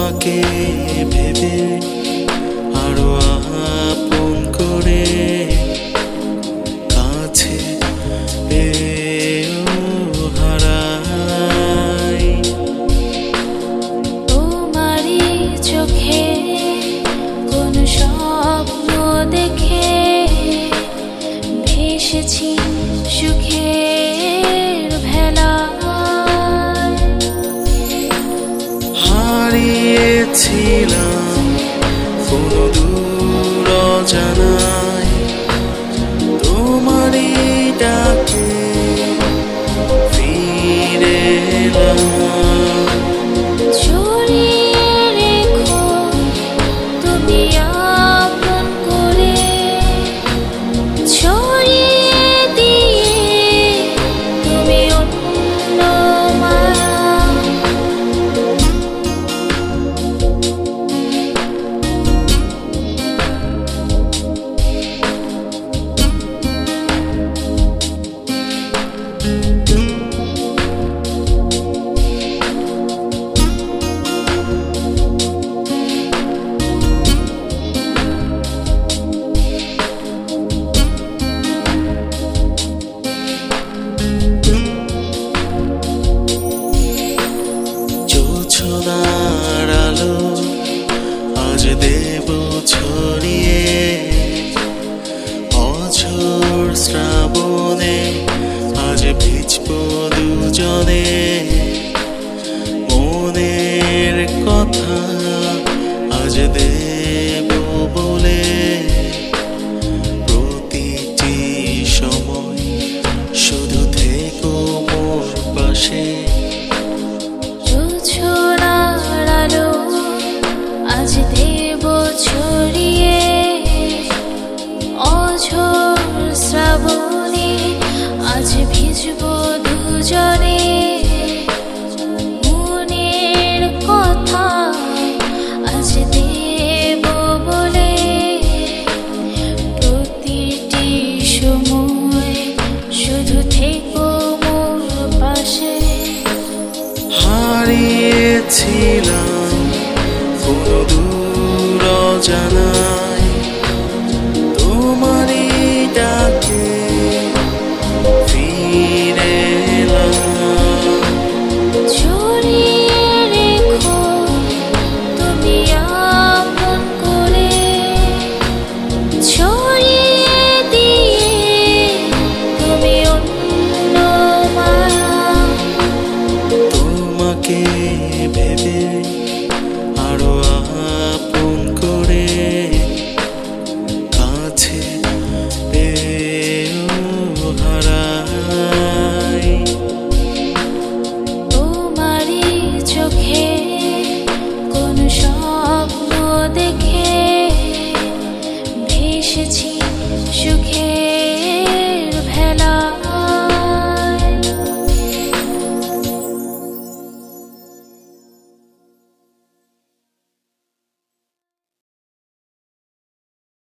তোমাকে ভেবে আরো আপন করে কাছে পেয়েও হারাই। তোমারই চোখে কোন স্বপ্ন দেখে ভেসেছি সুখের ভেলায়। হারিয়েছিলাম কোন দূর অজানায়, তোমারই ডাকে ফিরে এলাম। ছড়িয়ে রেখো তুমি আপন করে, ছড়িয়ে দিয়ে তুমি অন্য মায়া। জোছনার আলো আজ দেব ছড়িয়ে, অঝোর শ্রাবণে আজ ভিজব দুজনে। মনের কথা আজ দেব বলে, প্রতিটি সময় শুধু থেকো মোর পাশে। জোছনার আলো আজ দেব ছড়িয়ে, অঝোর শ্রাবণে আজ ভিজব দুজনে। মনের কথা আজ দেব বলে, প্রতিটি সময় শুধু থেকো মোর পাশে। হারিয়েছিলাম কোন দূর অজানা